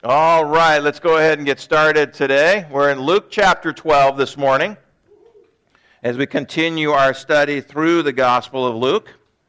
All right, let's go ahead and get started today. We're in Luke chapter 12 this morning as we continue our study through the Gospel of Luke.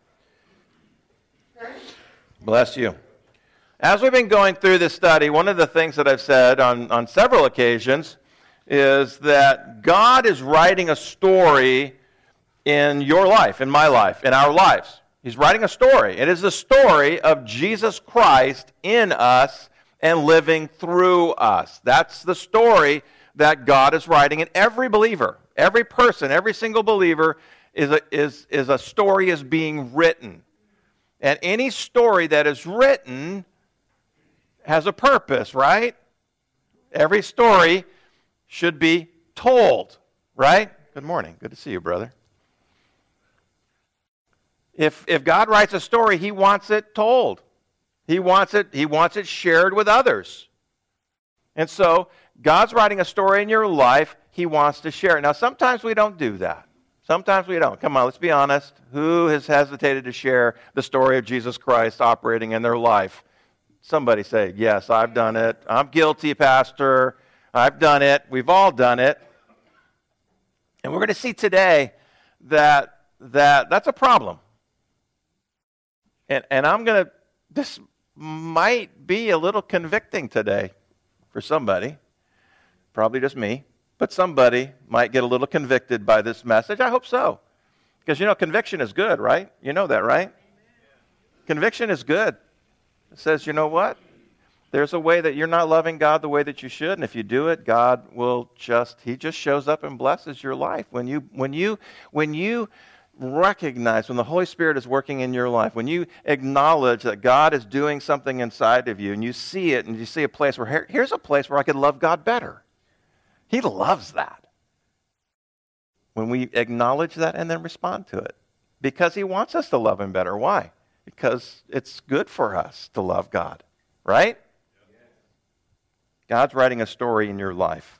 Bless you. As we've been going through this study, one of the things that I've said on several occasions is that God is writing a story in your life, in my life, in our lives. He's writing a story. It is the story of Jesus Christ in us and living through us. That's the story that God is writing. And every believer, every person, every single believer is a story is being written. And any story that is written has a purpose, right? Every story should be told, right? Good morning. Good to see you, brother. If God writes a story, He wants it told. He wants it shared with others. And so, God's writing a story in your life, He wants to share it. Now, sometimes we don't do that. Sometimes we don't. Come on, let's be honest. Who has hesitated to share the story of Jesus Christ operating in their life? Somebody say, yes, I've done it. I'm guilty, Pastor. I've done it. We've all done it. And we're going to see today that that's a problem. And I'm going to, this might be a little convicting today for somebody. Probably just me. But somebody might get a little convicted by this message. I hope so. Because, conviction is good, right? You know that, right? Conviction is good. It says, you know what? There's a way that you're not loving God the way that you should. And if you do it, God will He just shows up and blesses your life. When you recognize, when the Holy Spirit is working in your life, when you acknowledge that God is doing something inside of you and you see it and you see a place where, here's a place where I could love God better. He loves that. When we acknowledge that and then respond to it. Because He wants us to love Him better. Why? Because it's good for us to love God. Right? God's writing a story in your life.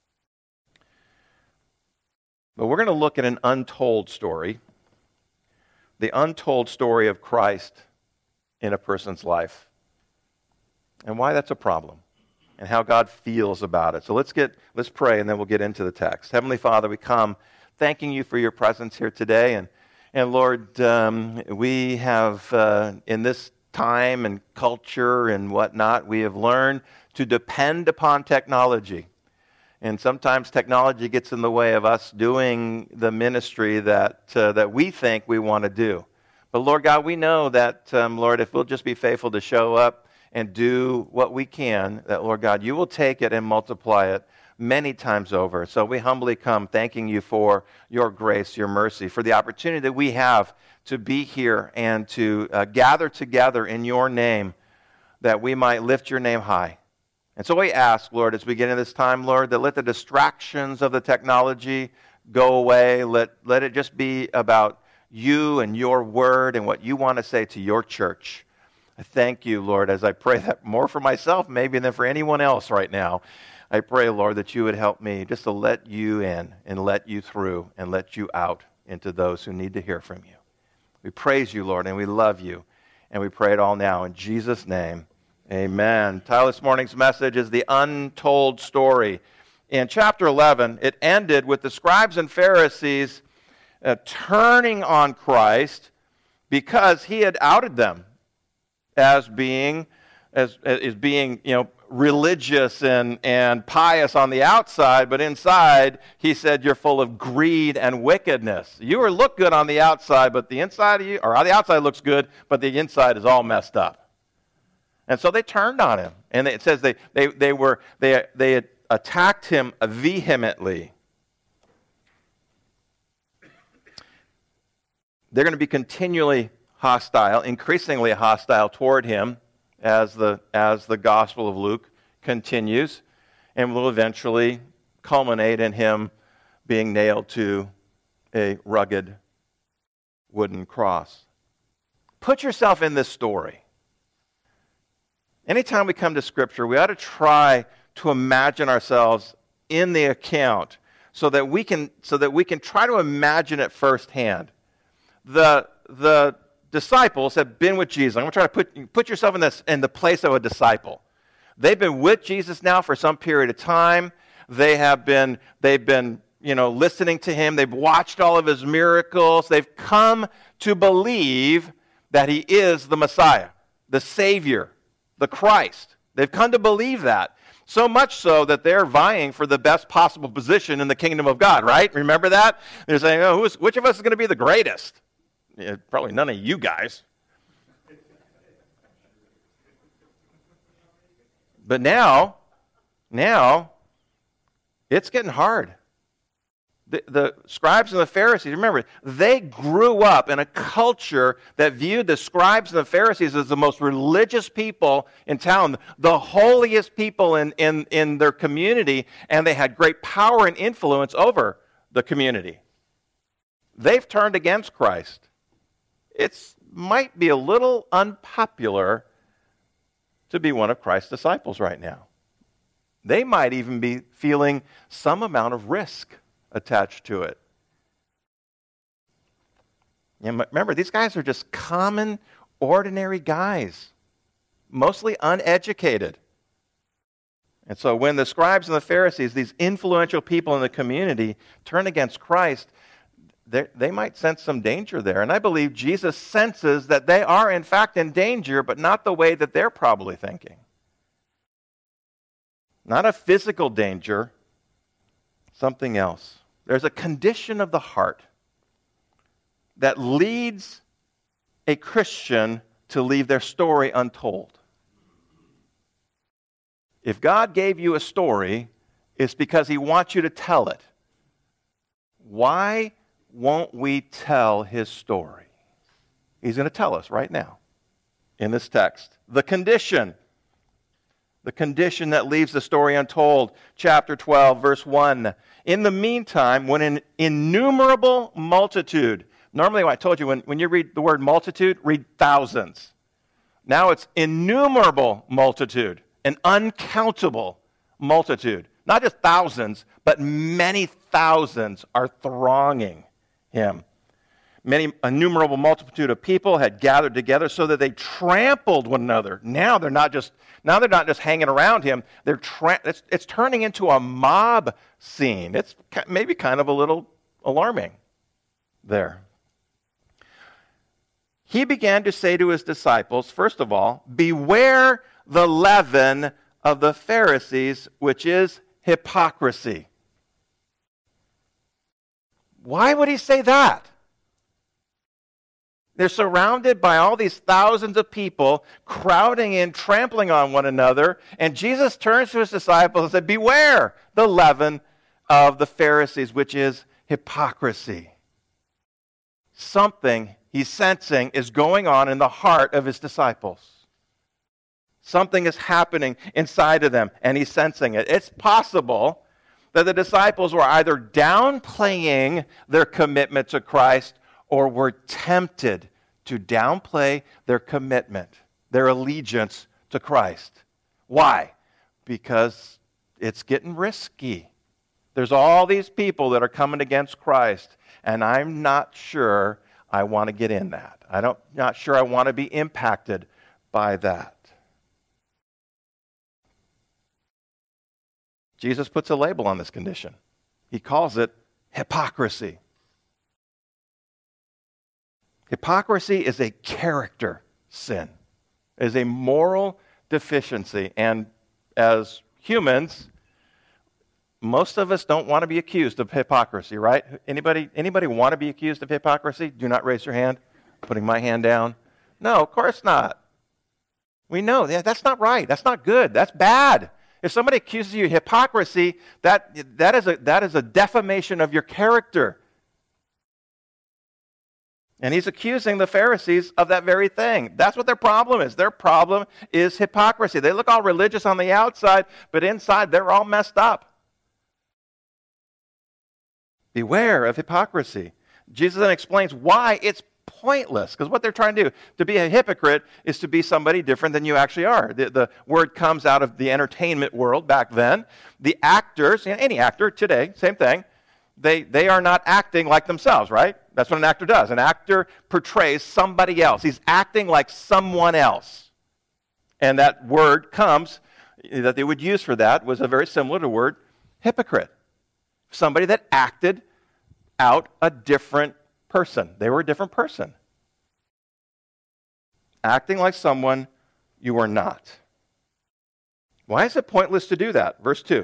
But we're going to look at an untold story. The untold story of Christ in a person's life. And why that's a problem. And how God feels about it. So let's pray and then we'll get into the text. Heavenly Father, we come thanking You for Your presence here today. And Lord, we have in this time and culture and whatnot, we have learned to depend upon technology. And sometimes technology gets in the way of us doing the ministry that we think we want to do. But Lord God, we know that, Lord, if we'll just be faithful to show up and do what we can, that, Lord God, You will take it and multiply it many times over. So we humbly come thanking You for Your grace, Your mercy, for the opportunity that we have to be here and to gather together in Your name that we might lift Your name high. And so we ask, Lord, as we get into this time, Lord, that let the distractions of the technology go away. Let it just be about You and Your word and what You want to say to Your church. I thank You, Lord, as I pray that more for myself maybe than for anyone else right now. I pray, Lord, that You would help me just to let You in and let You through and let You out into those who need to hear from You. We praise You, Lord, and we love You. And we pray it all now in Jesus' name. Amen. Title this morning's message is The Untold Story. In chapter 11, it ended with the scribes and Pharisees turning on Christ because He had outed them as being religious and pious on the outside, but inside, He said, you're full of greed and wickedness. You look good on the outside, but the inside of you, or the outside looks good, but the inside is all messed up. And so they turned on Him. And it says they attacked Him vehemently. They're going to be continually hostile, increasingly hostile toward Him as the Gospel of Luke continues, and will eventually culminate in Him being nailed to a rugged wooden cross. Put yourself in this story. Anytime we come to Scripture, we ought to try to imagine ourselves in the account so that we can try to imagine it firsthand. The disciples have been with Jesus. I'm going to try to put yourself in the place of a disciple. They've been with Jesus now for some period of time. They've been listening to him. They've watched all of his miracles. They've come to believe that he is the Messiah, the Savior, the Christ. They've come to believe that. So much so that they're vying for the best possible position in the kingdom of God, right? Remember that? They're saying, which of us is going to be the greatest? Yeah, probably none of you guys. But now, it's getting hard. The scribes and the Pharisees, remember, they grew up in a culture that viewed the scribes and the Pharisees as the most religious people in town, the holiest people in their community, and they had great power and influence over the community. They've turned against Christ. It might be a little unpopular to be one of Christ's disciples right now. They might even be feeling some amount of risk attached to it. And remember, these guys are just common, ordinary guys, mostly uneducated. And so when the scribes and the Pharisees, these influential people in the community, turn against Christ, they might sense some danger there. And I believe Jesus senses that they are in fact in danger, but not the way that they're probably thinking. Not a physical danger, something else. There's a condition of the heart that leads a Christian to leave their story untold. If God gave you a story, it's because he wants you to tell it. Why won't we tell his story? He's going to tell us right now in this text. The condition that leaves the story untold. Chapter 12, verse 1. In the meantime, when an innumerable multitude, normally I told you, when you read the word multitude, read thousands. Now it's innumerable multitude, an uncountable multitude. Not just thousands, but many thousands are thronging him. Many innumerable multitude of people had gathered together so that they trampled one another. Now they're not just hanging around him. It's turning into a mob scene. It's maybe kind of a little alarming there. He began to say to his disciples, first of all, beware the leaven of the Pharisees, which is hypocrisy. Why would he say that? They're surrounded by all these thousands of people crowding in, trampling on one another. And Jesus turns to his disciples and said, beware the leaven of the Pharisees, which is hypocrisy. Something he's sensing is going on in the heart of his disciples. Something is happening inside of them, and he's sensing it. It's possible that the disciples were either downplaying their commitment to Christ or were tempted to downplay their commitment, their allegiance to Christ. Why? Because it's getting risky. There's all these people that are coming against Christ, and I'm not sure I want to get in that. Not sure I want to be impacted by that. Jesus puts a label on this condition. He calls it hypocrisy. Hypocrisy is a character sin. It is a moral deficiency. And as humans, most of us don't want to be accused of hypocrisy, right? Anybody want to be accused of hypocrisy? Do not raise your hand. Putting my hand down. No, of course not. We know that's not right. That's not good. That's bad. If somebody accuses you of hypocrisy, that is a defamation of your character. And he's accusing the Pharisees of that very thing. That's what their problem is. Their problem is hypocrisy. They look all religious on the outside, but inside they're all messed up. Beware of hypocrisy. Jesus then explains why it's pointless. Because what they're trying to do, to be a hypocrite, is to be somebody different than you actually are. The word comes out of the entertainment world back then. The actors, any actor today, same thing, they are not acting like themselves, right? That's what an actor does. An actor portrays somebody else. He's acting like someone else. And that word comes, that they would use for that was very similar to the word hypocrite. Somebody that acted out a different person. They were a different person. Acting like someone you are not. Why is it pointless to do that? Verse 2.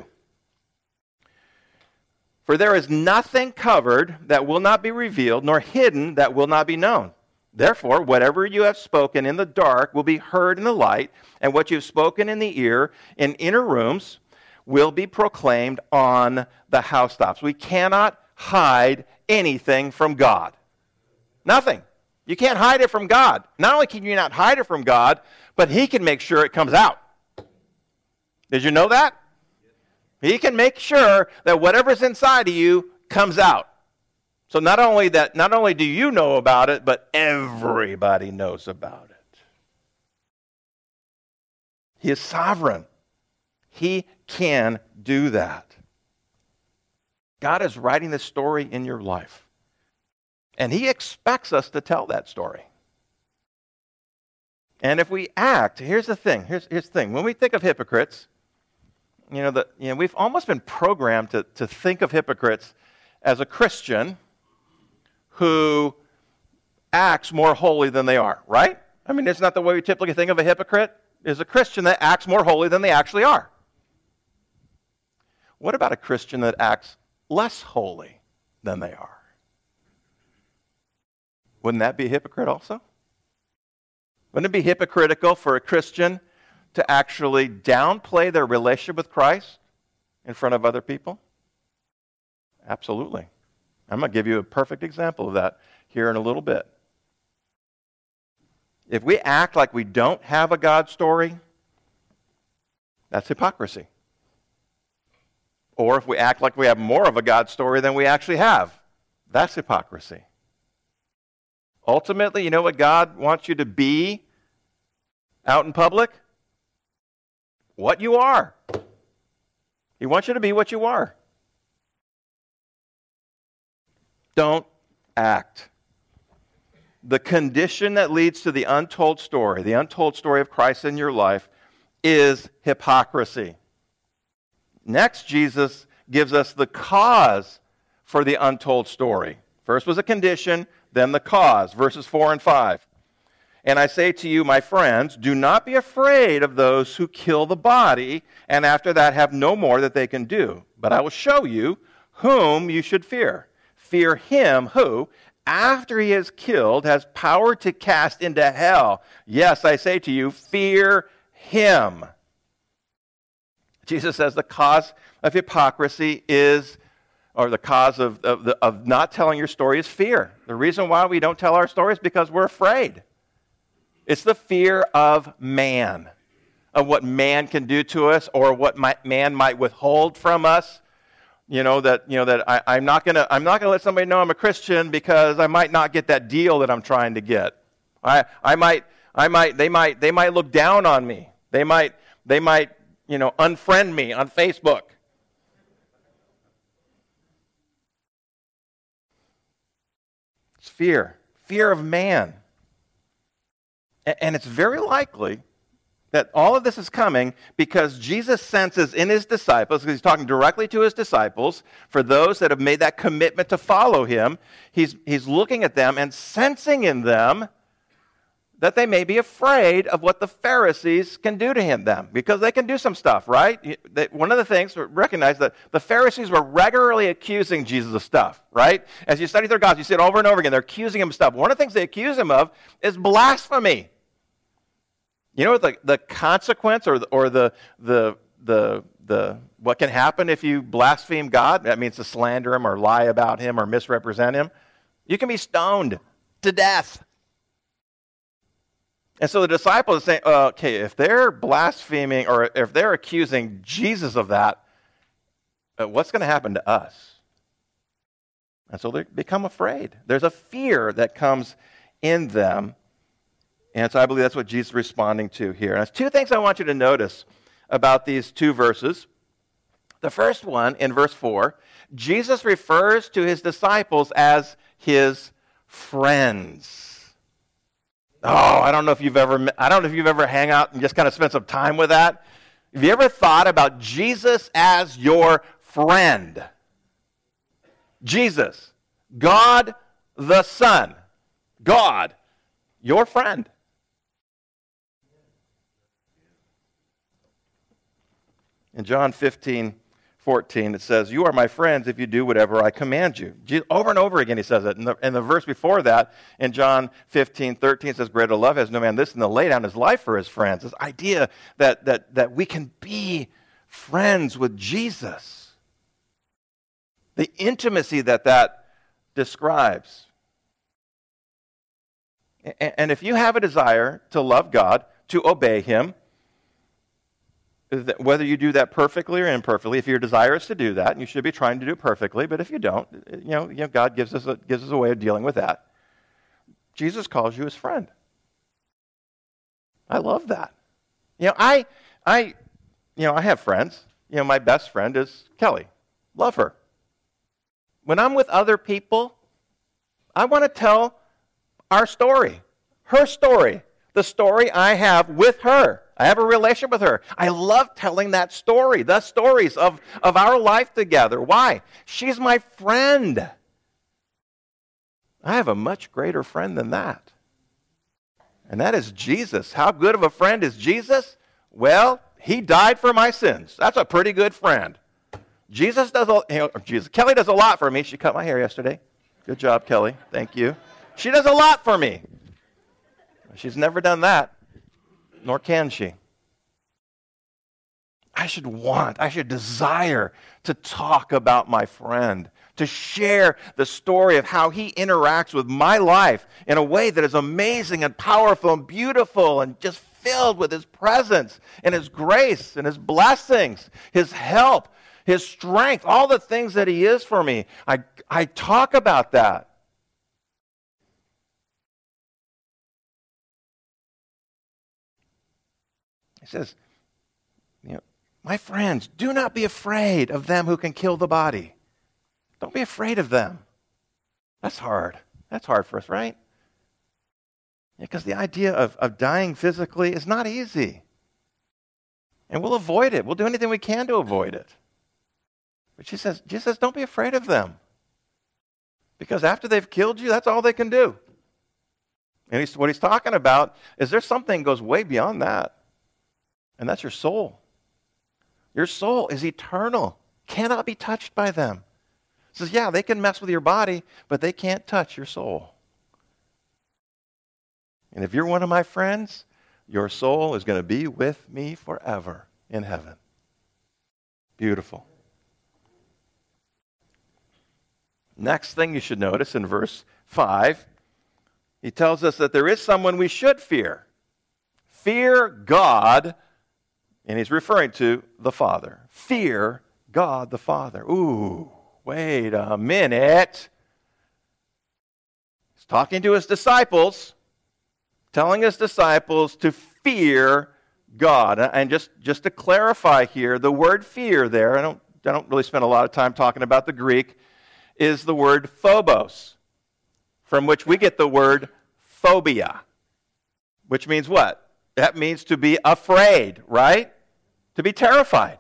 For there is nothing covered that will not be revealed, nor hidden that will not be known. Therefore, whatever you have spoken in the dark will be heard in the light, and what you have spoken in the ear in inner rooms will be proclaimed on the housetops. We cannot hide anything from God. Nothing. You can't hide it from God. Not only can you not hide it from God, but He can make sure it comes out. Did you know that? He can make sure that whatever's inside of you comes out. So not only do you know about it, but everybody knows about it. He is sovereign. He can do that. God is writing this story in your life. And He expects us to tell that story. And if we act, here's the thing. Here's the thing. When we think of hypocrites, we've almost been programmed to think of hypocrites as a Christian who acts more holy than they are, right? I mean, it's not the way we typically think of a hypocrite. Is a Christian that acts more holy than they actually are. What about a Christian that acts less holy than they are? Wouldn't that be a hypocrite also? Wouldn't it be hypocritical for a Christian to actually downplay their relationship with Christ in front of other people? Absolutely. I'm going to give you a perfect example of that here in a little bit. If we act like we don't have a God story, that's hypocrisy. Or if we act like we have more of a God story than we actually have, that's hypocrisy. Ultimately, you know what God wants you to be out in public? What you are. He wants you to be what you are. Don't act. The condition that leads to the untold story of Christ in your life, is hypocrisy. Next, Jesus gives us the cause for the untold story. First was a condition, then the cause. Verses 4 and 5. And I say to you, my friends, do not be afraid of those who kill the body, and after that have no more that they can do. But I will show you whom you should fear. Fear him who, after he is killed, has power to cast into hell. Yes, I say to you, fear him. Jesus says the cause of hypocrisy is, or the cause of not telling your story is fear. The reason why we don't tell our story is because we're afraid. It's the fear of man, of what man can do to us, or what man might withhold from us. I'm not gonna let somebody know I'm a Christian because I might not get that deal that I'm trying to get. They might look down on me. They might unfriend me on Facebook. It's fear of man. And it's very likely that all of this is coming because Jesus senses in his disciples, because he's talking directly to his disciples, for those that have made that commitment to follow him, he's looking at them and sensing in them that they may be afraid of what the Pharisees can do to them, because they can do some stuff, right? One of the things, recognize that the Pharisees were regularly accusing Jesus of stuff, right? As you study their gospel, you see it over and over again. They're accusing him of stuff. One of the things they accuse him of is blasphemy. You know what the consequence or the what can happen if you blaspheme God? That means to slander him or lie about him or misrepresent him. You can be stoned to death. And so the disciples are saying, okay, if they're blaspheming or if they're accusing Jesus of that, what's going to happen to us? And so they become afraid. There's a fear that comes in them. And so I believe that's what Jesus is responding to here. And there's two things I want you to notice about these two verses. The first one, in verse 4, Jesus refers to his disciples as his friends. Oh, I don't know if you've ever hang out and just kind of spent some time with that. Have you ever thought about Jesus as your friend? Jesus, God the Son, God, your friend. In John 15:14, it says, "You are my friends if you do whatever I command you." Over and over again he says it. In the verse before that, in John 15:13, it says, "Greater love has no man this than to lay down his life for his friends." This idea that we can be friends with Jesus. The intimacy that describes. And if you have a desire to love God, to obey him, whether you do that perfectly or imperfectly, if your desire is to do that, and you should be trying to do it perfectly, but if you don't, God gives us a way of dealing with that. Jesus calls you his friend. I love that. I have friends. My best friend is Kelly. Love her. When I'm with other people, I want to tell our story, her story, the story I have with her. I have a relationship with her. I love telling that story, the stories of our life together. Why? She's my friend. I have a much greater friend than that. And that is Jesus. How good of a friend is Jesus? Well, he died for my sins. That's a pretty good friend. Kelly does a lot for me. She cut my hair yesterday. Good job, Kelly. Thank you. She does a lot for me. She's never done that. Nor can she. I should desire to talk about my friend, to share the story of how he interacts with my life in a way that is amazing and powerful and beautiful and just filled with his presence and his grace and his blessings, his help, his strength, all the things that he is for me. I talk about that. He says, my friends, do not be afraid of them who can kill the body. Don't be afraid of them. That's hard. That's hard for us, right? Because the idea of dying physically is not easy. And we'll avoid it. We'll do anything we can to avoid it. But Jesus says, don't be afraid of them. Because after they've killed you, that's all they can do. And what he's talking about is there's something that goes way beyond that. And that's your soul. Your soul is eternal, cannot be touched by them. He says, yeah, they can mess with your body, but they can't touch your soul. And if you're one of my friends, your soul is going to be with me forever in heaven. Beautiful. Next thing you should notice in verse 5, he tells us that there is someone we should fear. Fear God. And he's referring to the Father. Fear God the Father. Ooh, wait a minute. He's talking to his disciples, telling his disciples to fear God. And just to clarify here, the word fear there, I don't really spend a lot of time talking about the Greek, is the word phobos, from which we get the word phobia, which means what? That means to be afraid, right? To be terrified.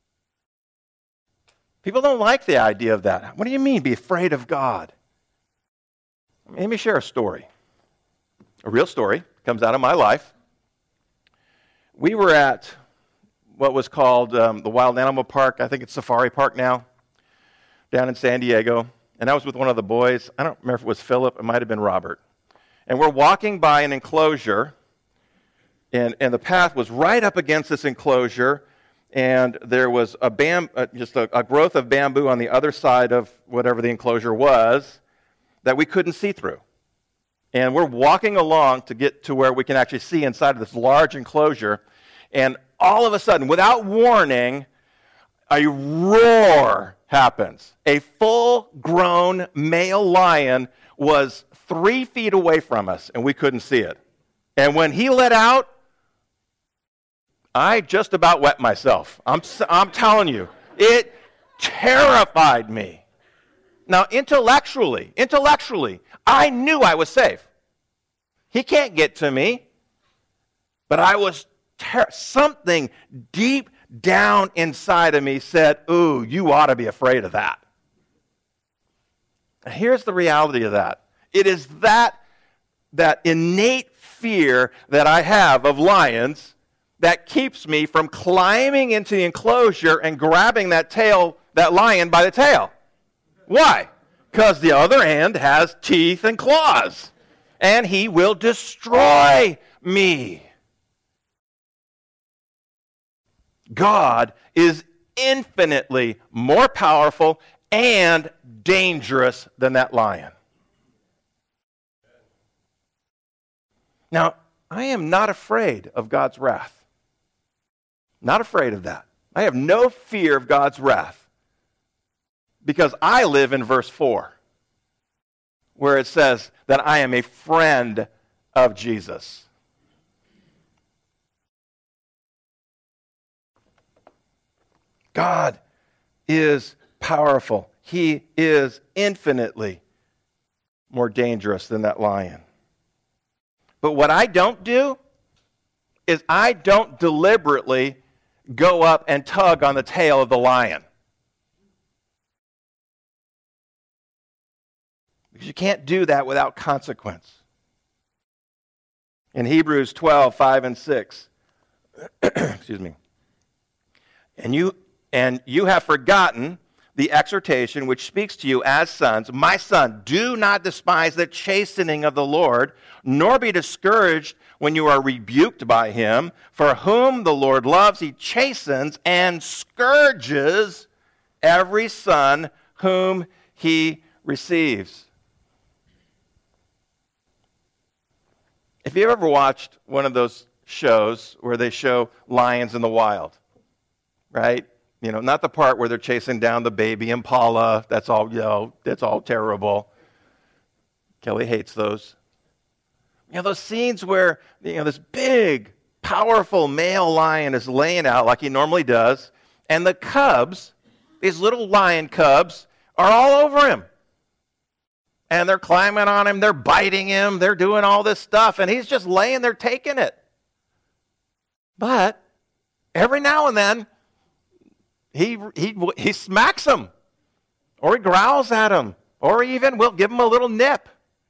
People don't like the idea of that. What do you mean, be afraid of God? Let me share a story. A real story. Comes out of my life. We were at what was called the Wild Animal Park. I think it's Safari Park now, down in San Diego. And I was with one of the boys. I don't remember if it was Philip. It might have been Robert. And we're walking by an enclosure. And the path was right up against this enclosure, and there was just a growth of bamboo on the other side of whatever the enclosure was that we couldn't see through. And we're walking along to get to where we can actually see inside of this large enclosure, and all of a sudden, without warning, a roar happens. A full-grown male lion was 3 feet away from us, and we couldn't see it. And when he let out, I just about wet myself. I'm telling you, it terrified me. Now, intellectually, I knew I was safe. He can't get to me. But I was something deep down inside of me said, ooh, you ought to be afraid of that. Here's the reality of that. It is that innate fear that I have of lions that keeps me from climbing into the enclosure and grabbing that lion by the tail. Why? Because the other end has teeth and claws, and he will destroy me. God is infinitely more powerful and dangerous than that lion. Now, I am not afraid of God's wrath. Not afraid of that. I have no fear of God's wrath because I live in verse 4, where it says that I am a friend of Jesus. God is powerful. He is infinitely more dangerous than that lion. But what I don't do is I don't deliberately go up and tug on the tail of the lion. Because you can't do that without consequence. In Hebrews 12, 5 and 6, excuse me, and you have forgotten the exhortation which speaks to you as sons. My son, do not despise the chastening of the Lord, nor be discouraged when you are rebuked by him. For whom the Lord loves, he chastens and scourges every son whom he receives. If you've ever watched one of those shows where they show lions in the wild, right? You know, not the part where they're chasing down the baby impala. That's all, that's all terrible. Kelly hates those. You know, those scenes where, this big, powerful male lion is laying out like he normally does, and the cubs, these little lion cubs, are all over him. And they're climbing on him, they're biting him, they're doing all this stuff, and he's just laying there taking it. But every now and then, he smacks him, or he growls at him, or he even will give him a little nip.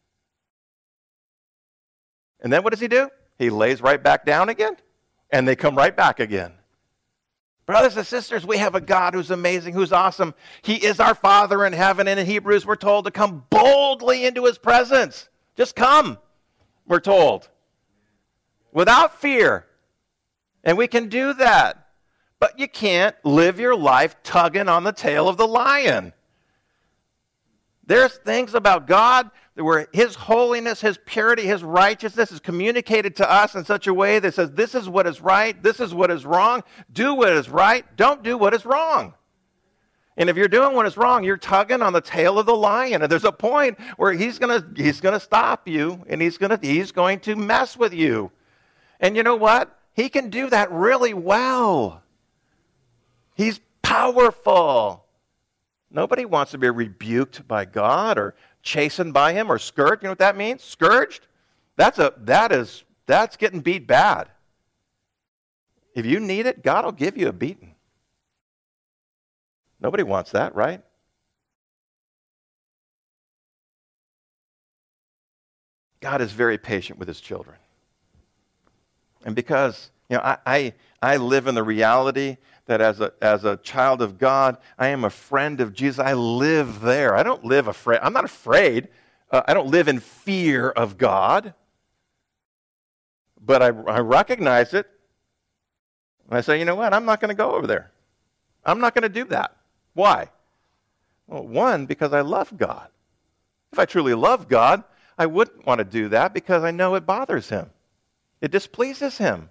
And then what does he do? He lays right back down again, and they come right back again. Brothers and sisters, we have a God who's amazing, who's awesome. He is our Father in heaven, and in Hebrews we're told to come boldly into his presence. Just come, we're told, without fear. And we can do that. But you can't live your life tugging on the tail of the lion. There's things about God where his holiness, his purity, his righteousness is communicated to us in such a way that says, this is what is right, this is what is wrong, do what is right, don't do what is wrong. And if you're doing what is wrong, you're tugging on the tail of the lion. And there's a point where he's gonna stop you, and he's going to mess with you. And you know what? He can do that really well. He's powerful. Nobody wants to be rebuked by God or chastened by him or scourged. You know what that means? Scourged? That's getting beat bad. If you need it, God will give you a beating. Nobody wants that, right? God is very patient with his children. And because, I live in the reality that as a child of God, I am a friend of Jesus. I live there. I don't live afraid. I'm not afraid. I don't live in fear of God. But I recognize it. And I say, you know what? I'm not going to go over there. I'm not going to do that. Why? Well, one, because I love God. If I truly love God, I wouldn't want to do that because I know it bothers him. It displeases him.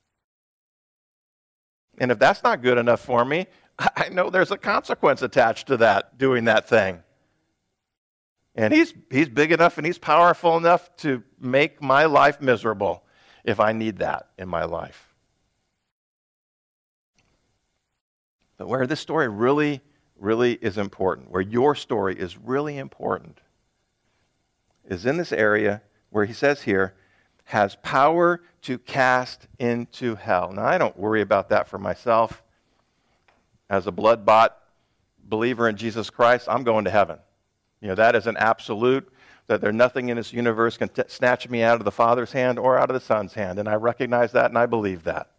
And if that's not good enough for me, I know there's a consequence attached to that, doing that thing. And he's big enough and he's powerful enough to make my life miserable if I need that in my life. But where this story really, really is important, where your story is really important, is in this area where he says here, has power to cast into hell. Now, I don't worry about that for myself. as a blood-bought believer in Jesus Christ, I'm going to heaven. That is an absolute, that there's nothing in this universe can snatch me out of the Father's hand or out of the Son's hand. And I recognize that and I believe that.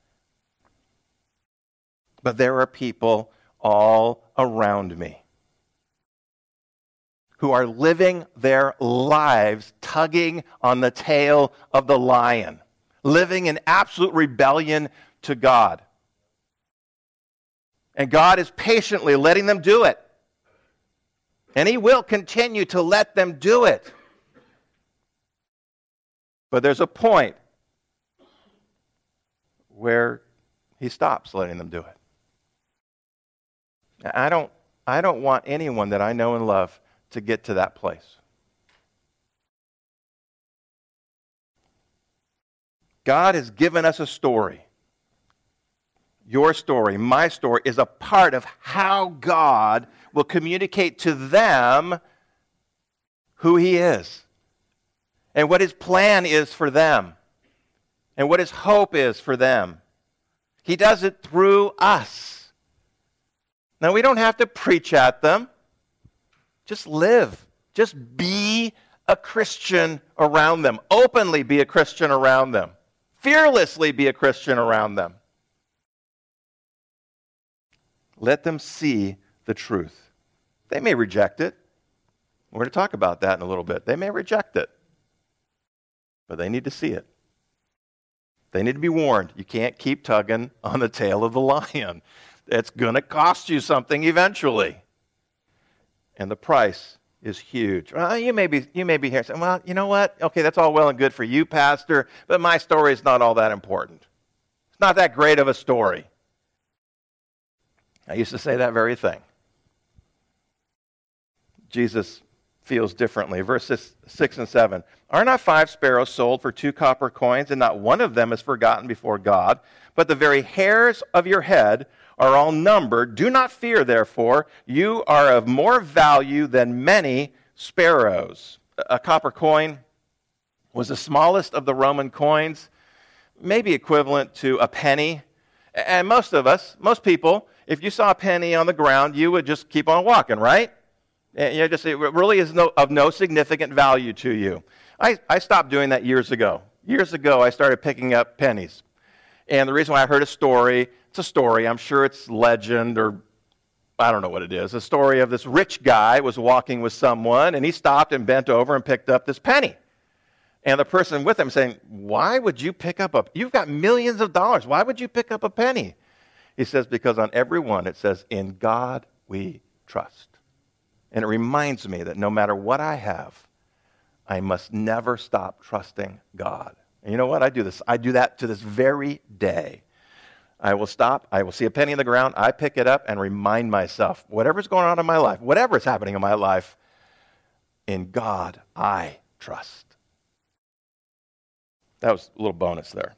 But there are people all around me who are living their lives tugging on the tail of the lion, living in absolute rebellion to God. And God is patiently letting them do it. And He will continue to let them do it. But there's a point where He stops letting them do it. I don't want anyone that I know and love to get to that place. God has given us a story. Your story, my story, is a part of how God will communicate to them who He is and what His plan is for them and what His hope is for them. He does it through us. Now, we don't have to preach at them. Just live. Just be a Christian around them. Openly be a Christian around them. Fearlessly be a Christian around them. Let them see the truth. They may reject it. We're going to talk about that in a little bit. They may reject it. But they need to see it. They need to be warned. You can't keep tugging on the tail of the lion. It's going to cost you something eventually. And the price is huge. Well, you may be here saying, well, you know what? Okay, that's all well and good for you, Pastor, but my story is not all that important. It's not that great of a story. I used to say that very thing. Jesus feels differently. Verses 6 and 7. Are not 5 sparrows sold for 2 copper coins, and not one of them is forgotten before God? But the very hairs of your head are all numbered. Do not fear, therefore. You are of more value than many sparrows. A copper coin was the smallest of the Roman coins, maybe equivalent to a penny. And most people, if you saw a penny on the ground, you would just keep on walking, right? It really is of no significant value to you. I stopped doing that years ago. Years ago, I started picking up pennies. And the reason why I heard it's a story, I'm sure it's legend or I don't know what it is. A story of this rich guy was walking with someone, and he stopped and bent over and picked up this penny. And the person with him saying, why would you pick up you've got millions of dollars. Why would you pick up a penny? He says, because on every one it says, in God we trust. And it reminds me that no matter what I have, I must never stop trusting God. And you know what? I do this. I do that to this very day. I will stop. I will see a penny in the ground. I pick it up and remind myself, whatever's going on in my life, whatever's happening in my life, in God I trust. That was a little bonus there.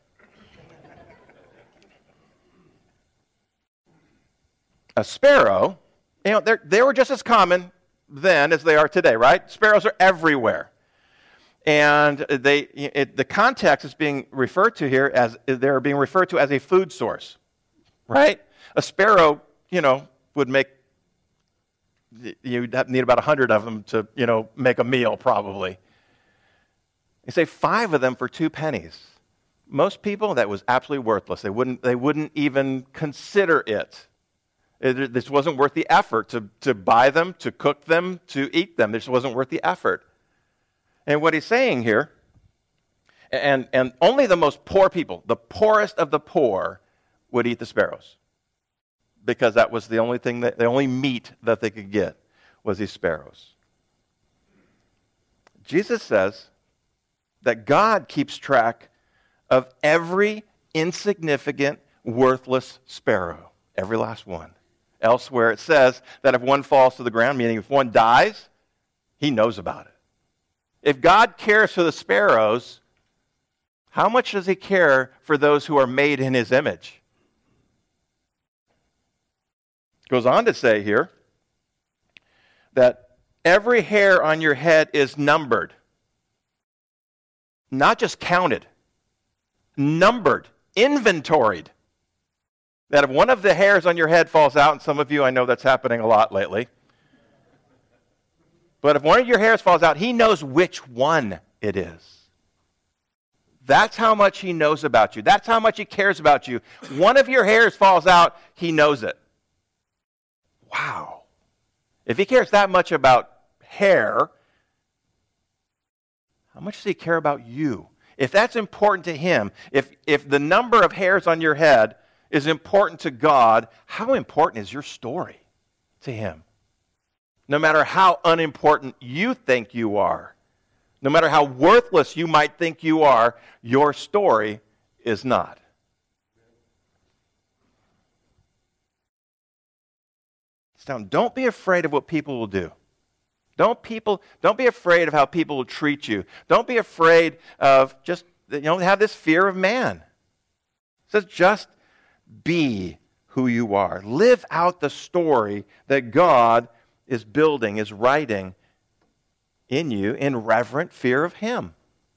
A sparrow, they were just as common then as they are today, right? Sparrows are everywhere. And the context is being referred to here as they're being referred to as a food source, right? A sparrow, would make, you'd need about 100 of them to, make a meal probably. You say 5 of them for 2 pennies. Most people, that was absolutely worthless. They wouldn't even consider it. This wasn't worth the effort to buy them, to cook them, to eat them. This wasn't worth the effort. And what he's saying here, and only the most poor people, the poorest of the poor, would eat the sparrows. Because that was the only meat that they could get was these sparrows. Jesus says that God keeps track of every insignificant, worthless sparrow, every last one. Elsewhere it says that if one falls to the ground, meaning if one dies, He knows about it. If God cares for the sparrows, how much does He care for those who are made in His image? It goes on to say here that every hair on your head is numbered. Not just counted, numbered, inventoried. That if one of the hairs on your head falls out, and some of you, I know that's happening a lot lately. But if one of your hairs falls out, he knows which one it is. That's how much he knows about you. That's how much he cares about you. One of your hairs falls out, he knows it. Wow. If he cares that much about hair, how much does he care about you? If that's important to him, if the number of hairs on your head is important to God, how important is your story to him? No matter how unimportant you think you are, no matter how worthless you might think you are, your story is not. Don't be afraid of what people will do. Don't be afraid of how people will treat you. Don't be afraid of have this fear of man. It says just be who you are. Live out the story that God is building, is writing in you in reverent fear of him.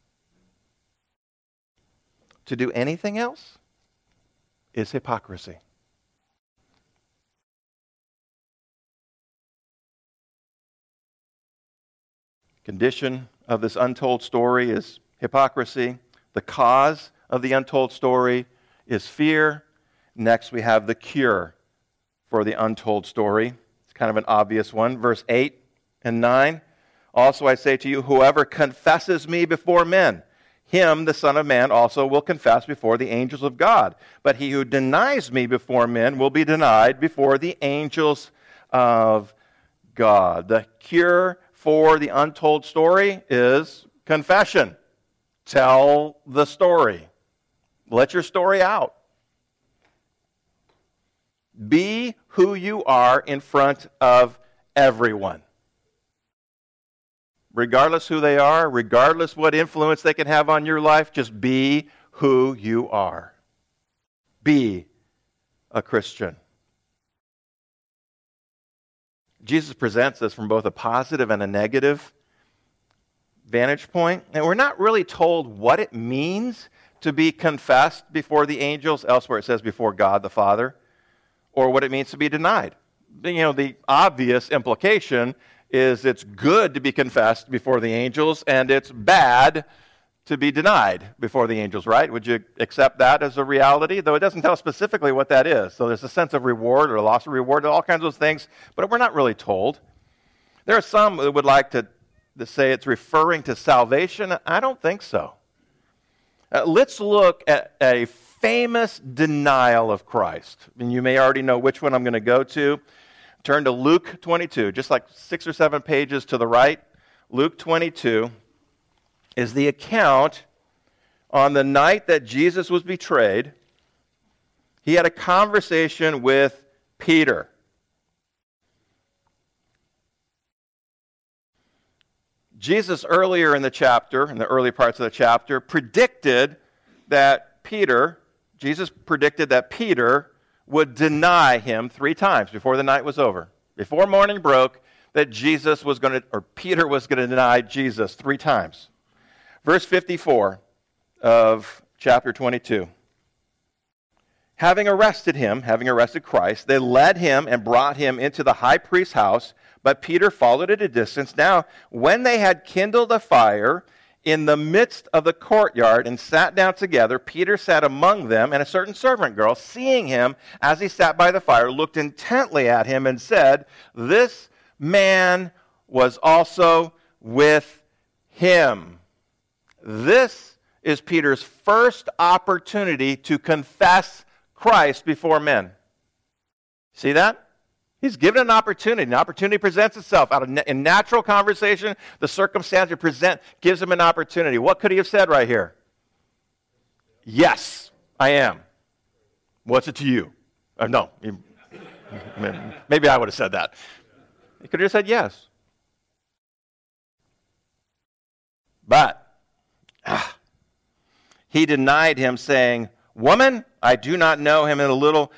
To do anything else is hypocrisy. Condition of this untold story is hypocrisy. The cause of the untold story is fear. Next, we have the cure for the untold story. It's kind of an obvious one. Verse 8 and 9. Also I say to you, whoever confesses me before men, him, the Son of Man, also will confess before the angels of God. But he who denies me before men will be denied before the angels of God. The cure for the untold story is confession. Tell the story. Let your story out. Be who you are in front of everyone. Regardless who they are, regardless what influence they can have on your life, just be who you are. Be a Christian. Jesus presents this from both a positive and a negative vantage point. And we're not really told what it means to be confessed before the angels. Elsewhere it says before God the Father. Or what it means to be denied. The obvious implication is it's good to be confessed before the angels and it's bad to be denied before the angels, right? Would you accept that as a reality? Though it doesn't tell specifically what that is. So there's a sense of reward or loss of reward, all kinds of those things, but we're not really told. There are some that would like to say it's referring to salvation. I don't think so. Let's look at a famous denial of Christ. And you may already know which one I'm going to go to. Turn to Luke 22, just like 6 or 7 pages to the right. Luke 22 is the account on the night that Jesus was betrayed. He had a conversation with Peter. Jesus earlier in the chapter, in the early parts of the chapter, Jesus predicted that Peter would deny him 3 times before the night was over. Before morning broke, that Peter was going to deny Jesus 3 times. Verse 54 of chapter 22. Having arrested Christ, they led him and brought him into the high priest's house, but Peter followed at a distance. Now, when they had kindled a fire in the midst of the courtyard and sat down together, Peter sat among them, and a certain servant girl, seeing him as he sat by the fire, looked intently at him and said, "This man was also with him." This is Peter's first opportunity to confess Christ before men. See that? He's given an opportunity. An opportunity presents itself. In natural conversation, the circumstance gives him an opportunity. What could he have said right here? Yes, I am. What's it to you? No. Maybe I would have said that. He could have said yes. But he denied him, saying, "Woman, I do not know him."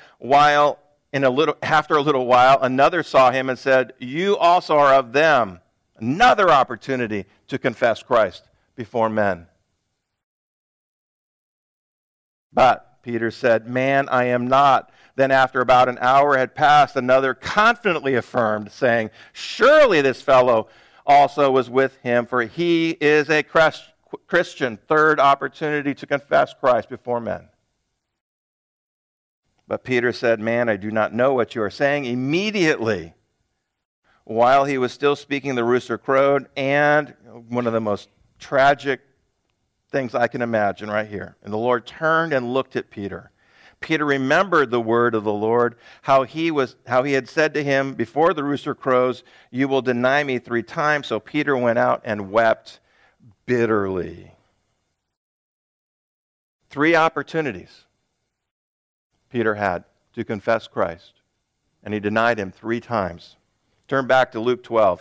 After a little while, another saw him and said, "You also are of them." Another opportunity to confess Christ before men. But Peter said, "Man, I am not." Then after about an hour had passed, another confidently affirmed, saying, "Surely this fellow also was with him, for he is a Christian." Third opportunity to confess Christ before men. But Peter said, "Man, I do not know what you are saying." Immediately, while he was still speaking, the rooster crowed, and one of the most tragic things I can imagine right here. And the Lord turned and looked at Peter. Peter remembered the word of the Lord, how he had said to him before the rooster crows, "You will deny me 3 times." So Peter went out and wept bitterly. 3 opportunities Peter had to confess Christ, and he denied him 3 times. Turn back to Luke 12.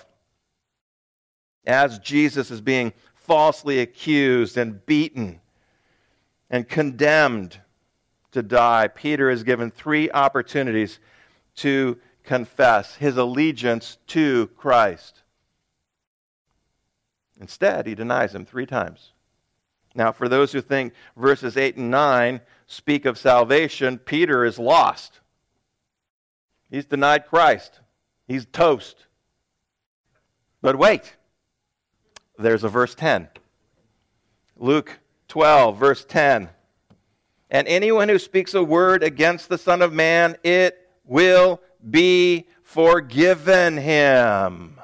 As Jesus is being falsely accused and beaten and condemned to die, Peter is given 3 opportunities to confess his allegiance to Christ. Instead, he denies him 3 times. Now, for those who think verses 8 and 9 speak of salvation, Peter is lost. He's denied Christ. He's toast. But wait, there's a verse 10. Luke 12, verse 10. "And anyone who speaks a word against the Son of Man, it will be forgiven him."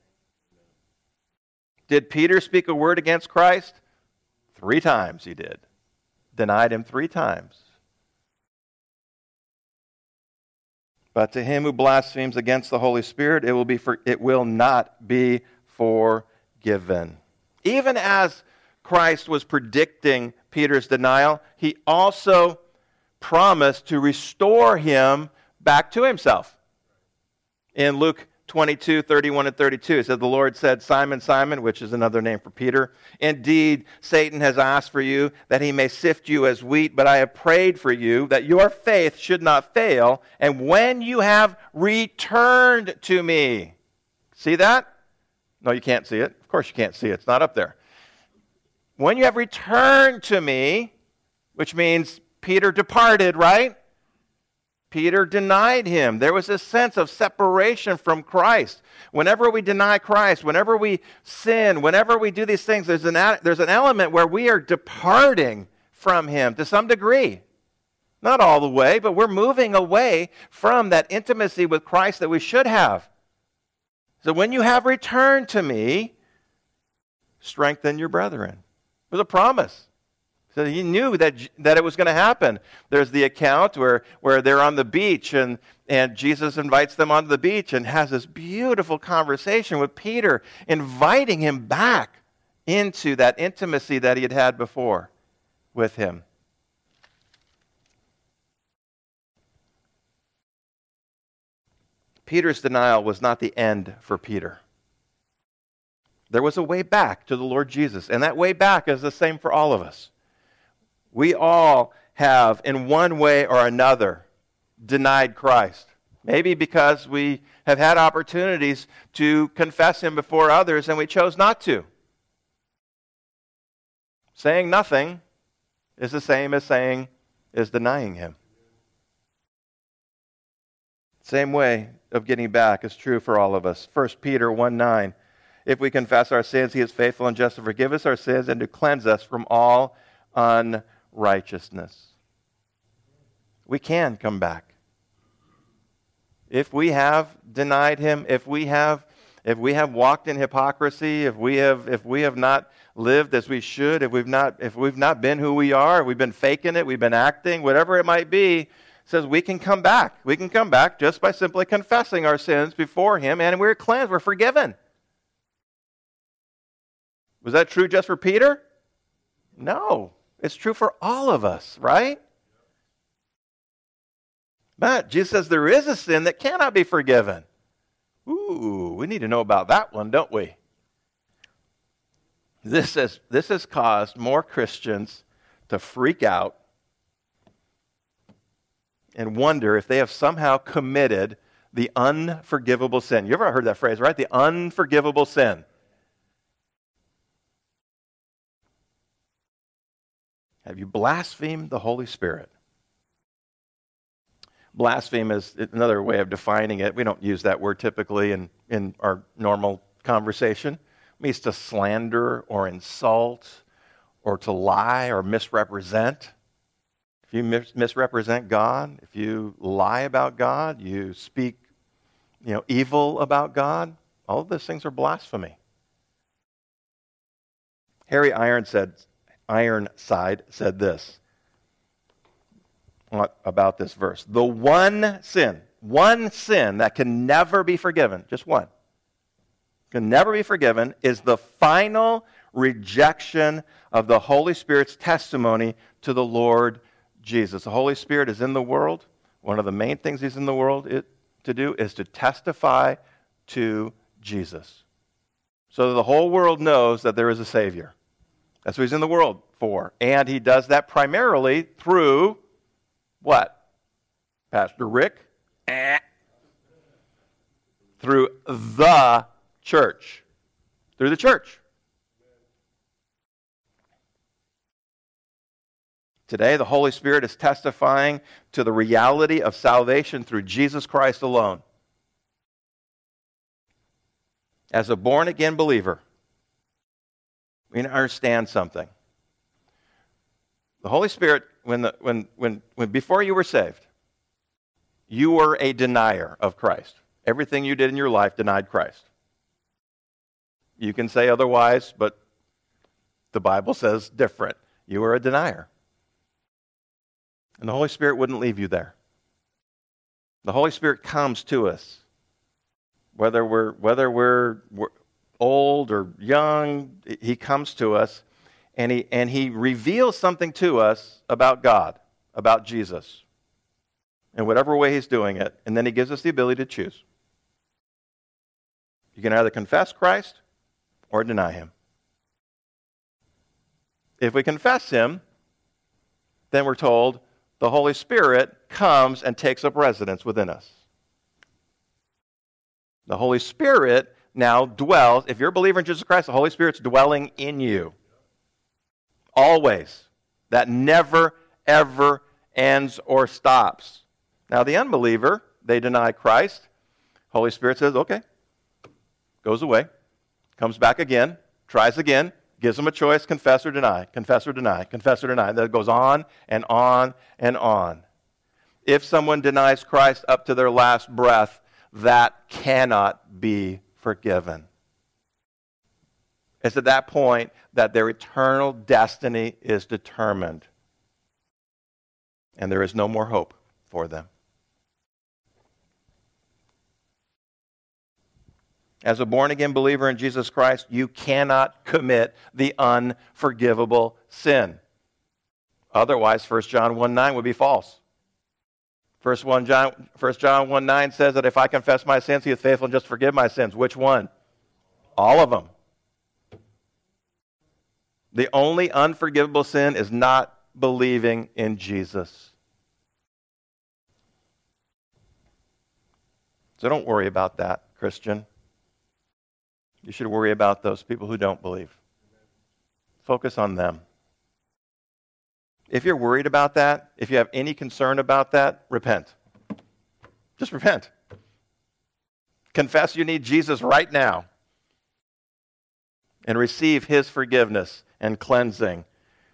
Did Peter speak a word against Christ? 3 times he did. Denied him 3 times. But to him who blasphemes against the Holy Spirit, it will not be forgiven. Even as Christ was predicting Peter's denial, he also promised to restore him back to himself. In Luke 22, 31 and 32, it said, "The Lord said, 'Simon, Simon,'" which is another name for Peter, "indeed, Satan has asked for you that he may sift you as wheat, but I have prayed for you that your faith should not fail, and when you have returned to me." See that? No, you can't see it. Of course you can't see it. It's not up there. "When you have returned to me," which means Peter departed, right? Peter denied him. There was a sense of separation from Christ. Whenever we deny Christ, whenever we sin, whenever we do these things, there's an element where we are departing from him to some degree. Not all the way, but we're moving away from that intimacy with Christ that we should have. So when you have returned to me, strengthen your brethren. It was a promise. So he knew that it was going to happen. There's the account where they're on the beach and Jesus invites them onto the beach and has this beautiful conversation with Peter, inviting him back into that intimacy that he had had before with him. Peter's denial was not the end for Peter. There was a way back to the Lord Jesus, and that way back is the same for all of us. We all have, in one way or another, denied Christ. Maybe because we have had opportunities to confess him before others and we chose not to. Saying nothing is the same as denying him. Same way of getting back is true for all of us. 1 Peter 1:9. "If we confess our sins, he is faithful and just to forgive us our sins and to cleanse us from all unrighteousness." We can come back. If we have denied him, if we have walked in hypocrisy, if we have not lived as we should, if we've not been who we are, we've been faking it, we've been acting, whatever it might be, it says we can come back. We can come back just by simply confessing our sins before him, and we're cleansed, we're forgiven. Was that true just for Peter? No. It's true for all of us, right? But Jesus says there is a sin that cannot be forgiven. Ooh, we need to know about that one, don't we? This has caused more Christians to freak out and wonder if they have somehow committed the unforgivable sin. You ever heard that phrase, right? The unforgivable sin. Have you blasphemed the Holy Spirit? Blaspheme is another way of defining it. We don't use that word typically in our normal conversation. It means to slander or insult or to lie or misrepresent. If you misrepresent God, if you lie about God, you speak evil about God, all of those things are blasphemy. Harry Ironside said this about this verse. The one sin that can never be forgiven, just one, can never be forgiven, is the final rejection of the Holy Spirit's testimony to the Lord Jesus. The Holy Spirit is in the world. One of the main things he's in the world to do is to testify to Jesus, so that the whole world knows that there is a Savior. That's what he's in the world for. And he does that primarily through what? Pastor Rick? Through the church. Through the church. Today, the Holy Spirit is testifying to the reality of salvation through Jesus Christ alone. As a born-again believer, we need to understand something. The Holy Spirit, when before you were saved, you were a denier of Christ. Everything you did in your life denied Christ. You can say otherwise, but the Bible says different. You were a denier. And the Holy Spirit wouldn't leave you there. The Holy Spirit comes to us, whether we're old or young. He comes to us, and he reveals something to us about God, about Jesus, in whatever way he's doing it, and then he gives us the ability to choose. You can either confess Christ or deny him. If we confess him, then we're told the Holy Spirit comes and takes up residence within us. The Holy Spirit now dwells. If you're a believer in Jesus Christ, the Holy Spirit's dwelling in you. Always. That never, ever ends or stops. Now, the unbeliever, they deny Christ. Holy Spirit says, okay, goes away, comes back again, tries again, gives them a choice, confess or deny, confess or deny, confess or deny. That goes on and on and on. If someone denies Christ up to their last breath, that cannot be forgiven. It's at that point that their eternal destiny is determined. And there is no more hope for them. As a born-again believer in Jesus Christ, you cannot commit the unforgivable sin. Otherwise, 1 John 1:9 would be false. 1 John 1:9 says that if I confess my sins, he is faithful and just to forgive my sins. Which one? All of them. The only unforgivable sin is not believing in Jesus. So don't worry about that, Christian. You should worry about those people who don't believe. Focus on them. If you're worried about that, if you have any concern about that, repent. Just repent. Confess you need Jesus right now. And receive his forgiveness and cleansing.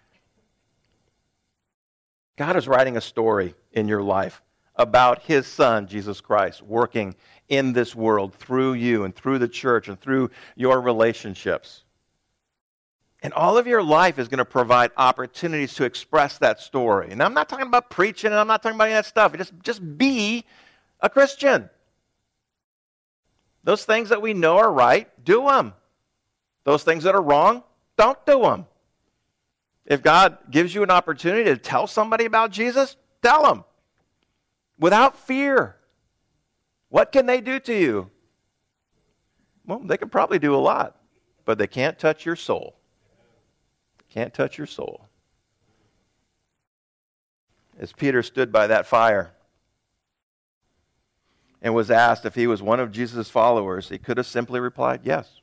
God is writing a story in your life about his Son, Jesus Christ, working in this world through you and through the church and through your relationships. And all of your life is going to provide opportunities to express that story. And I'm not talking about preaching, and I'm not talking about any of that stuff. Just be a Christian. Those things that we know are right, do them. Those things that are wrong, don't do them. If God gives you an opportunity to tell somebody about Jesus, tell them. Without fear. What can they do to you? Well, they can probably do a lot, but they can't touch your soul. Can't touch your soul. As Peter stood by that fire and was asked if he was one of Jesus' followers, he could have simply replied, yes.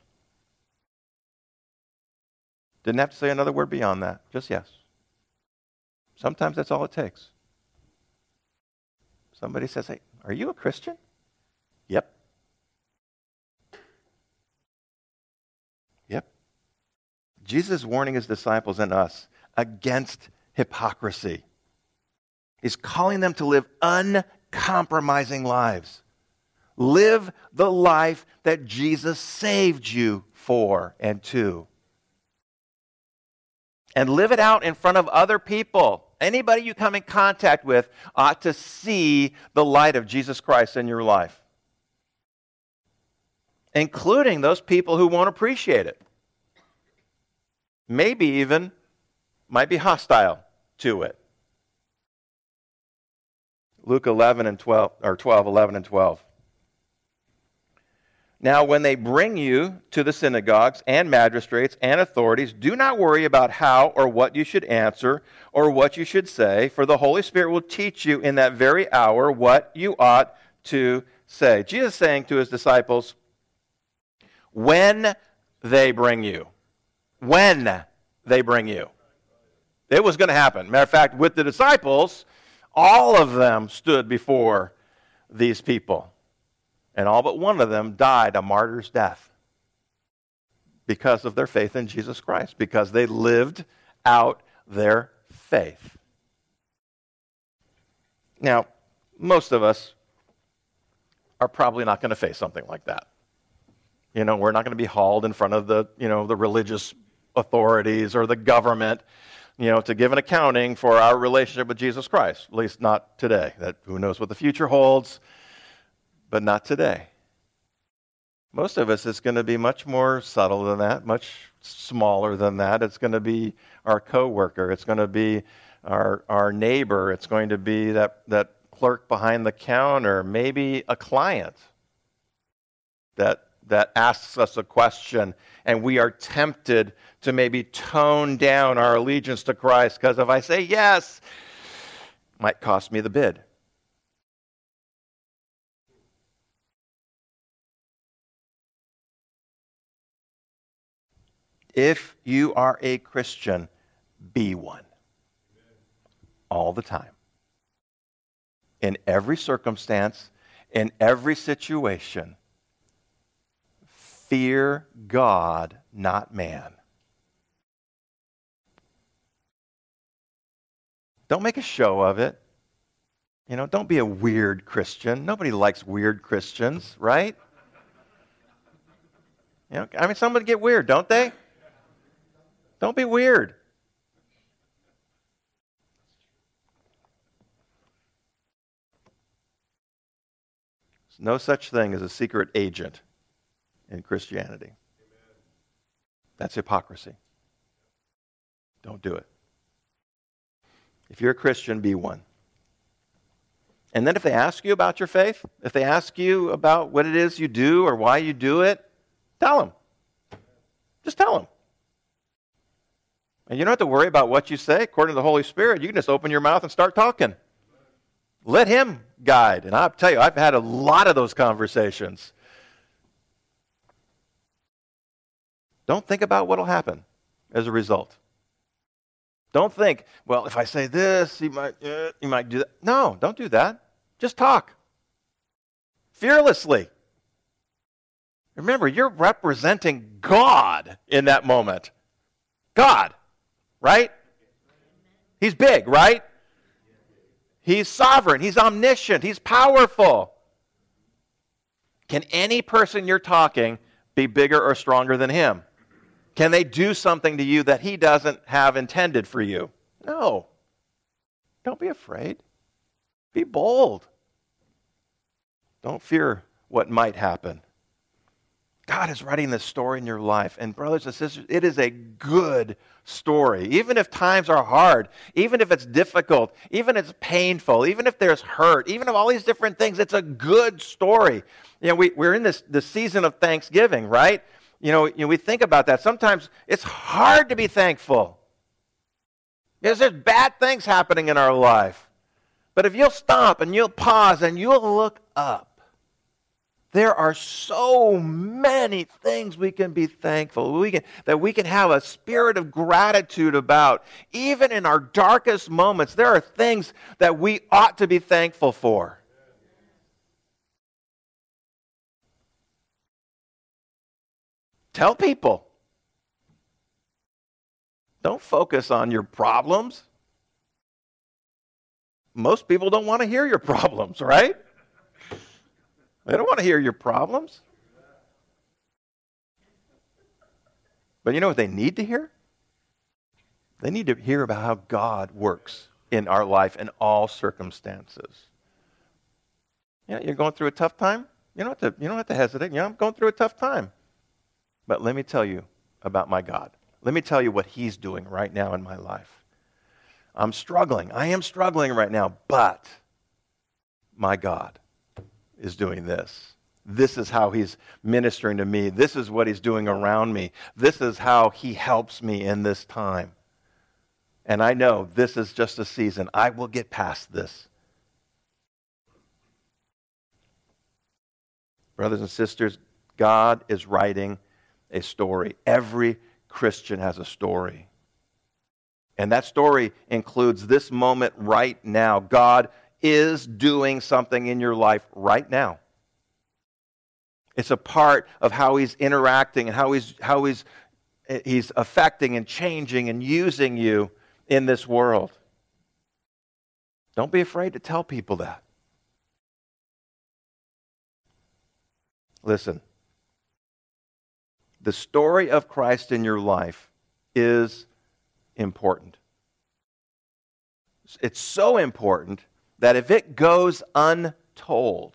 Didn't have to say another word beyond that, just yes. Sometimes that's all it takes. Somebody says, hey, are you a Christian? Yep. Yep. Jesus is warning his disciples and us against hypocrisy. He's calling them to live uncompromising lives. Live the life that Jesus saved you for and to. And live it out in front of other people. Anybody you come in contact with ought to see the light of Jesus Christ in your life, including those people who won't appreciate it. Maybe even might be hostile to it. Luke 11 and 12, or 12, 11 and 12. Now, when they bring you to the synagogues and magistrates and authorities, do not worry about how or what you should answer or what you should say, for the Holy Spirit will teach you in that very hour what you ought to say. Jesus is saying to his disciples, when they bring you, it was going to happen. Matter of fact, with the disciples, all of them stood before these people. And all but one of them died a martyr's death because of their faith in Jesus Christ, because they lived out their faith. Now, most of us are probably not going to face something like that. You know, we're not going to be hauled in front of the religious authorities or the government, to give an accounting for our relationship with Jesus Christ. At least not today. Who knows what the future holds, but not today. Most of us, it's going to be much more subtle than that, much smaller than that. It's going to be our coworker. It's going to be our neighbor. It's going to be that clerk behind the counter, maybe a client that asks us a question, and we are tempted to maybe tone down our allegiance to Christ, because if I say yes, it might cost me the bid. If you are a Christian, be one. All the time. In every circumstance, in every situation, fear God, not man. Don't make a show of it. Don't be a weird Christian. Nobody likes weird Christians, right? Some would get weird, don't they? Don't be weird. There's no such thing as a secret agent in Christianity. That's hypocrisy. Don't do it. If you're a Christian, be one. And then if they ask you about your faith, if they ask you about what it is you do or why you do it, tell them. Just tell them. And you don't have to worry about what you say. According to the Holy Spirit, you can just open your mouth and start talking. Let him guide. And I'll tell you, I've had a lot of those conversations. Don't think about what will happen as a result. Don't think, well, if I say this, you might do that. No, don't do that. Just talk. Fearlessly. Remember, you're representing God in that moment. God, right? He's big, right? He's sovereign. He's omniscient. He's powerful. Can any person you're talking be bigger or stronger than him? Can they do something to you that he doesn't have intended for you? No. Don't be afraid. Be bold. Don't fear what might happen. God is writing this story in your life. And brothers and sisters, it is a good story. Even if times are hard, even if it's difficult, even if it's painful, even if there's hurt, even if all these different things, it's a good story. We're in this season of Thanksgiving, right? We think about that. Sometimes it's hard to be thankful. Because there's bad things happening in our life. But if you'll stop and you'll pause and you'll look up, there are so many things we can be thankful that we can have a spirit of gratitude about. Even in our darkest moments, there are things that we ought to be thankful for. Tell people. Don't focus on your problems. Most people don't want to hear your problems, right? They don't want to hear your problems. But you know what they need to hear? They need to hear about how God works in our life in all circumstances. Yeah, you're going through a tough time? You don't have to hesitate. I'm going through a tough time. But let me tell you about my God. Let me tell you what He's doing right now in my life. I'm struggling. I am struggling right now, but my God is doing this. This is how He's ministering to me. This is what He's doing around me. This is how He helps me in this time. And I know this is just a season. I will get past this. Brothers and sisters, God is writing a story. Every Christian has a story. And that story includes this moment right now. God is doing something in your life right now. It's a part of how He's interacting and how he's affecting and changing and using you in this world. Don't be afraid to tell people that. Listen, the story of Christ in your life is important. It's so important that if it goes untold,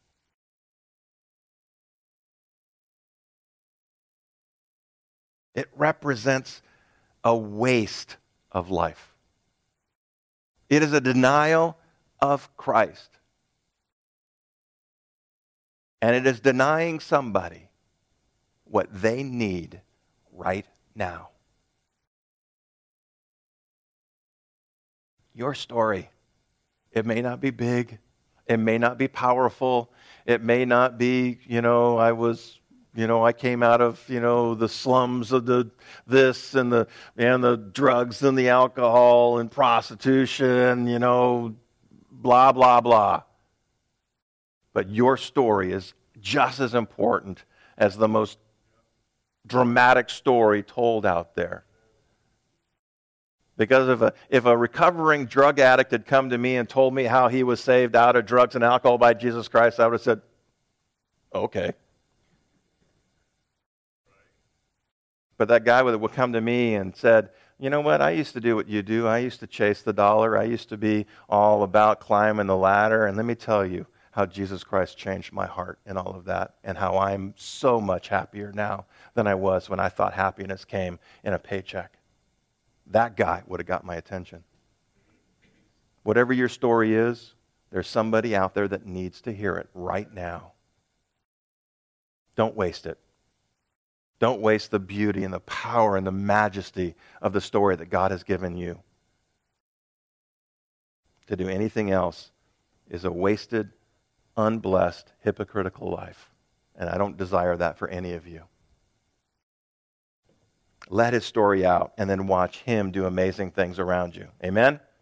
it represents a waste of life. It is a denial of Christ. And it is denying somebody what they need right now. Your story, it may not be big. It may not be powerful. It may not be, I came out of, the slums of this and the drugs and the alcohol and prostitution, blah, blah, blah. But your story is just as important as the most dramatic story told out there. Because if a recovering drug addict had come to me and told me how he was saved out of drugs and alcohol by Jesus Christ, I would have said, okay. But that guy would come to me and said, you know what, I used to do what you do. I used to chase the dollar. I used to be all about climbing the ladder. And let me tell you how Jesus Christ changed my heart and all of that, and how I'm so much happier now than I was when I thought happiness came in a paycheck. That guy would have got my attention. Whatever your story is, there's somebody out there that needs to hear it right now. Don't waste it. Don't waste the beauty and the power and the majesty of the story that God has given you. To do anything else is a wasted, unblessed, hypocritical life. And I don't desire that for any of you. Let His story out and then watch Him do amazing things around you. Amen?